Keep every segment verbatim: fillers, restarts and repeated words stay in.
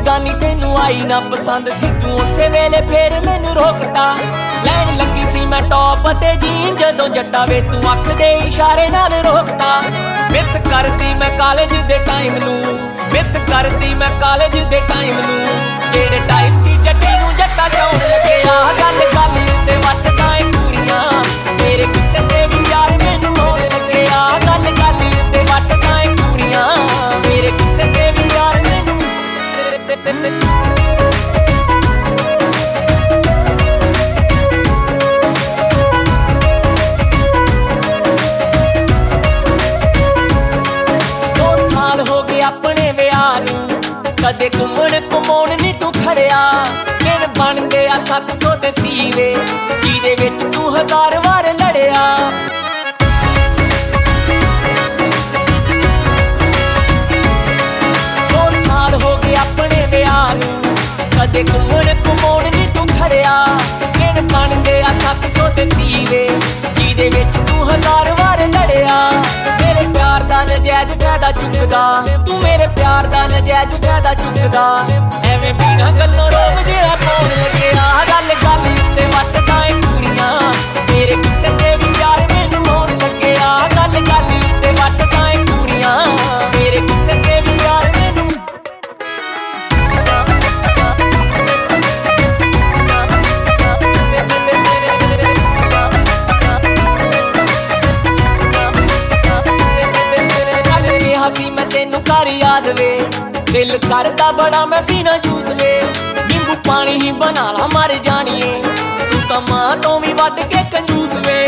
ਬੇਗਾਨੀ ਤੈਨੂੰ ਆਈ ਨਾ ਪਸੰਦ ਸੀ ਤੂੰ ਉਸੇ ਵੇਲੇ ਫੇਰ ਮੈਨੂੰ ਰੋਕਤਾ। ਲੈਣ ਲੱਗੀ ਸੀ ਮੈਂ ਟੌਪ ਤੇ ਜੀਨ ਜਦੋਂ ਜੱਟਾ ਵੇ ਤੂੰ ਅੱਖ ਦੇ ਇਸ਼ਾਰੇ ਨਾਲ ਰੋਕਤਾ। ਮਿਸ ਕਰਦੀ ਮੈਂ ਕਾਲਜ ਦੇ ਟਾਈਮ ਨੂੰ, ਮਿਸ ਕਰਦੀ ਮੈਂ ਕਾਲਜ ਦੇ ਟਾਈਮ ਨੂੰ, ਜਿਹੜੇ ਟਾਈਮ ਸੀ ਜੱਟੀ ਨੂੰ ਜੱਟਾ ਚਾਉਣ ਲੱਗਿਆ। ਗੱਲ ਗੱਲ ਉੱਤੇ ਵੱਟਦਾ ਏ ਪੂਰੀਆਂ ਮੇਰੇ ਕਿਸੇ ਤੇ ਵੀ ਪਿਆਰ ਮੈਨੂੰ ਹੋਣ ਲੱਗਿਆ। ਗੱਲ ਗੱਲ ਉੱਤੇ ਵੱਟਦਾ ਏ ਪੂਰੀਆਂ ਮੇਰੇ ਕਿਸੇ ਤੇ ਵੀ ਪਿਆਰ ਮੈਨੂੰ। ਦੋ ਸਾਲ ਹੋ ਗਏ ਆਪਣੇ ਵਿਆਹ ਨੂੰ, ਕਦੇ ਘੁੰਮਣ ਘੁਮਾਉਣ ਨੀ ਤੂੰ ਖੜਿਆ। ਦਿਨ ਬਣਦੇ ਆ ਸੱਤ ਸੌ ਤੇ ਤੀਹ ਵੇ ਜਿਹਦੇ ਵਿੱਚ ਤੂੰ ਹਜ਼ਾਰ ਵਾਰ ਲੜਿਆ। ਦੋ ਸਾਲ ਹੋ ਗਏ ਆਪਣੇ ਵਿਆਹ ਨੂੰ, ਕਦੇ ਘੁੰਮਣ ਘੁਮਾਉਣ ਨੀ ਤੂੰ ਖੜਿਆ। ਦਿਨ ਬਣਦੇ ਆ ਸੱਤ ਸੌ ਤੇ ਤੀਹ ਵੇ ਜਿਹਦੇ ਵਿੱਚ ਤੂੰ ਹਜ਼ਾਰ ਵਾਰ ਲੜਿਆ। ਮੇਰੇ ਪਿਆਰ ਦਾ ਨਜਾਇਜ਼ ਫਾਇਦਾ ਚੁੱਕਦਾ ਤੂੰ, ਮੇਰੇ ਪਿਆਰ ਦਾ ਨਜਾਇਜ਼ ਫਾਇਦਾ ਚੁੱਕਦਾ। ਐਵੇਂ ਬਿਨਾਂ ਗੱਲੋਂ ਰੋਬ ਜਿਹਾ ਪਾਉਣ ਲੱਗਿਆ। ਗੱਲ ਗੱਲ ਉੱਤੇ ਵੱਟਦਾ ਏ ਪੂਰੀਆਂ ਮੇਰੇ ਕਿਸੇ ਤੇ ਵੀ ਪਿਆਰ ਮੈਨੂੰ ਹੋਣ ਲੱਗਿਆ। ਗੱਲ ਗੱਲ ਉੱਤੇ ਵੱਟਦਾ ਏ ਪੂਰੀਆਂ ਮੇਰੇ ਕਿਸੇ ਤੇ ਵੀ ਪਿਆਰ ਮੈਨੂੰ। ਹਸੀ ਮੈਂ ਤੈਨੂੰ ਕਰ ਯਾਦ ਵੇ, ਦਿਲ ਕਰਦਾ ਬੜਾ ਮੈਂ ਪੀਣਾ ਜੂਸ ਵੇ। ਨਿੰਬੂ ਪਾਣੀ ਹੀ ਬਣਾ ਲਾ ਮਰ ਜਾਣੀਏ, ਤੂੰ ਤਾਂ ਮਾਂ ਤੋਂ ਵੀ ਵੱਧ ਕੇ ਕੰਜੂਸ ਵੇ।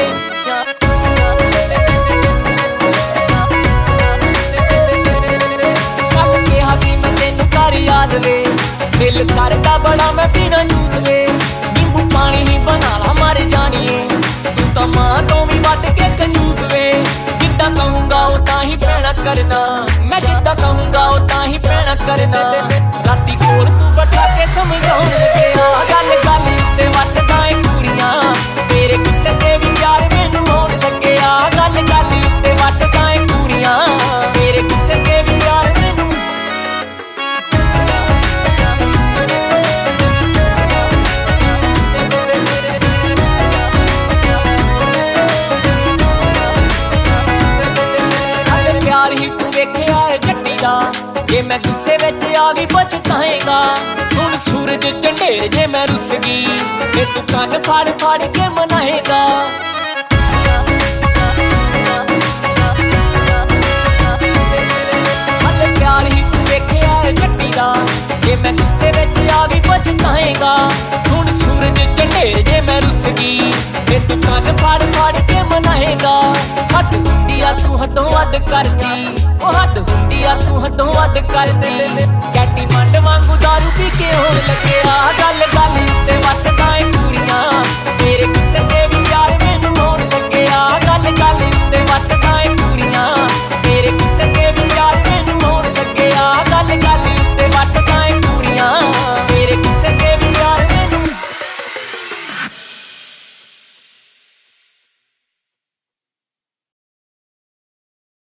ਕੱਲ ਕਿਹਾ ਸੀ ਮੈਂ ਤੈਨੂੰ ਕਰ ਯਾਦ ਵੇ, ਦਿਲ ਕਰਦਾ ਬੜਾ ਮੈਂ ਪੀਣਾ ਜੂਸ ਵੇ। ਨਿੰਬੂ ਪਾਣੀ ਹੀ ਬਣਾ ਲਾ ਮਰ ਜਾਣੀਏ, ਤੂੰ ਤਾਂ ਮਾਂ ਤੋਂ ਵੀ ਵੱਧ ਕੇ ਕੰਜੂਸ ਵੇ। ਜਿੱਦਾਂ ਕਹੂੰਗਾ ਉਹ ਤਾਂ ਹੀ ਪੈਣਾ ਕਰਨਾ, ਮੈਂ ਜਿੱਦਾਂ ਕਹੂੰਗਾ ਉਹ ਤਾਂ ਹੀ ਪੈਣਾ ਕਰਨਾ। ਰਾਤੀ ਕੋਲ ਤੂੰ ਬੈਠਾ ਕੇ ਸਮਝਾਉਣ ਲੱਗਿਆ। ਗੱਲ ਗੱਲ ਉੱਤੇ ਵੱਟਦਾ ਏ ਪੂਰੀਆਂ ਮੇਰੇ ਕਿਸੇ ਤੇ ਵੀ ਪਿਆਰ ਮੈਨੂੰ ਹੋਣ ਲੱਗਿਆ। ਗੱਲ ਗੱਲ ਉੱਤੇ ਵੱਟਦਾ ਏ ਪੂਰੀਆਂ ਮੇਰੇ ਕਿਸੇ ਤੇ ਵੀ ਪਿਆਰ ਮੈਨੂੰ। ਪਿਆਰ ਹੀ ਤੂੰ ਵੇਖਿਆ ਏ ਜੱਟੀ ਦਾ, ਜੇ ਮੈਂ ਗੁੱਸੇ ਵਿੱਚ ਆ ਗਈ ਪਛਤਾਏਗਾ। ਹੁਣ ਸੂਰਜ ਝੰਡੇਰ ਜੇ ਮੈਂ ਰੁੱਸ ਗਈ ਤੇ ਤੂੰ ਕੰਨ ਫੜ ਫੜ ਕੇ ਮਨਾਏਗਾ। ਹਲੇ ਪਿਆਰ ਹੀ ਤੂੰ ਵੇਖਿਆ ਏ ਜੱਟੀ ਦਾ, ਜੇ ਮੈਂ ਗੁੱਸੇ ਵਿੱਚ ਆ ਗਈ ਪਛਤਾਏਗਾ। ਹੁਣ ਸੂਰਜ ਝੰਡੇਰ ਜੇ ਮੈਂ ਰੁੱਸ ਗਈ ਤੇ ਤੂੰ ਕੰਨ ਫੜ ਫੜ ਕੇ ਮਨਾਏਗਾ। ਹੱਦ ਹੁੰਦੀ ਆ ਤੂੰ ਹੱਦੋਂ ਵੱਧ ਕਰਦੀ, ਉਹ ਹੱਦ ਹੁੰਦੀ ਆ ਤੂੰ ਹੱਦੋਂ ਵੱਧ ਕਰਦੀ। ਕੈਟੀ ਮੰਡ ਵਾਂਗੂ ਦਾਰੂ ਪੀ ਕੇ ਹੋਣ ਲੱਗਿਆ। ਗੱਲ ਗੱਲ ਉੱਤੇ ਵੱਟਦਾ ਏ ਪੂਰੀਆਂ ਮੇਰੇ ਕਿਸੇ ਤੇ